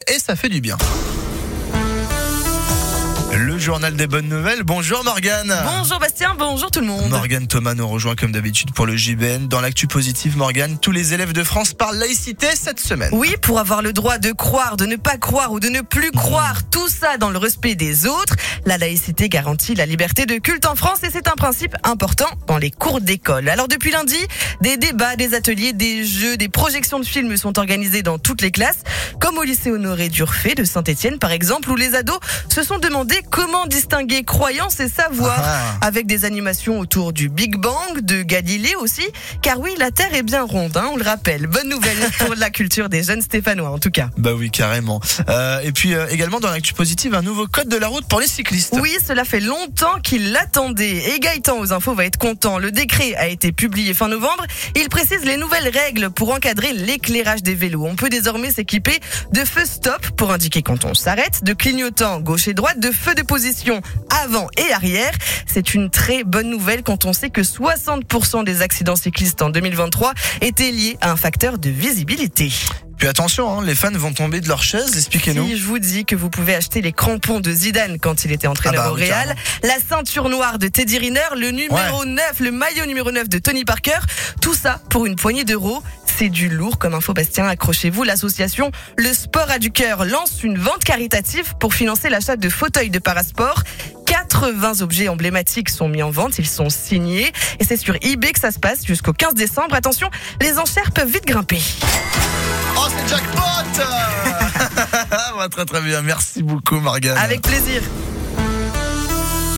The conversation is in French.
et ça fait du bien. Le journal des bonnes nouvelles. Bonjour Morgane. Bonjour Bastien, bonjour tout le monde. Morgane Thomas nous rejoint comme d'habitude pour le JBN. Dans l'actu positive, Morgane, tous les élèves de France parlent laïcité cette semaine. Oui, pour avoir le droit de croire, de ne pas croire ou de ne plus croire, tout ça dans le respect des autres. La laïcité garantit la liberté de culte en France et c'est un principe important dans les cours d'école. Alors depuis lundi, des débats, des ateliers, des jeux, des projections de films sont organisés dans toutes les classes, comme au lycée Honoré d'Urfé de Saint-Étienne par exemple, où les ados se sont demandé comment distinguer croyance et savoir, avec des animations autour du Big Bang, de Galilée aussi, car oui, la Terre est bien ronde, on le rappelle. Bonne nouvelle pour la culture des jeunes Stéphanois en tout cas. Bah oui, carrément. Et puis également dans l'actu positive, un nouveau code de la route pour les cyclistes. Oui, cela fait longtemps qu'ils l'attendaient. Et Gaëtan aux infos va être content. Le décret a été publié fin novembre. Il précise les nouvelles règles pour encadrer l'éclairage des vélos. On peut désormais s'équiper de feux stop pour indiquer quand on s'arrête, de clignotants gauche et droite, de feux de position avant et arrière. C'est une très bonne nouvelle quand on sait que 60% des accidents cyclistes en 2023 étaient liés à un facteur de visibilité. Puis attention, les fans vont tomber de leur chaise, expliquez-nous. Si je vous dis que vous pouvez acheter les crampons de Zidane quand il était entraîneur au Real, la ceinture noire de Teddy Riner, le numéro 9, le maillot numéro 9 de Tony Parker, tout ça pour une poignée d'euros. C'est du lourd comme info Bastien, accrochez-vous. L'association Le Sport a du cœur lance une vente caritative pour financer l'achat de fauteuils de parasport. 80 objets emblématiques sont mis en vente, ils sont signés et c'est sur eBay que ça se passe jusqu'au 15 décembre. Attention, les enchères peuvent vite grimper. Oh, c'est jackpot. Très très bien, merci beaucoup Morgane. Avec plaisir.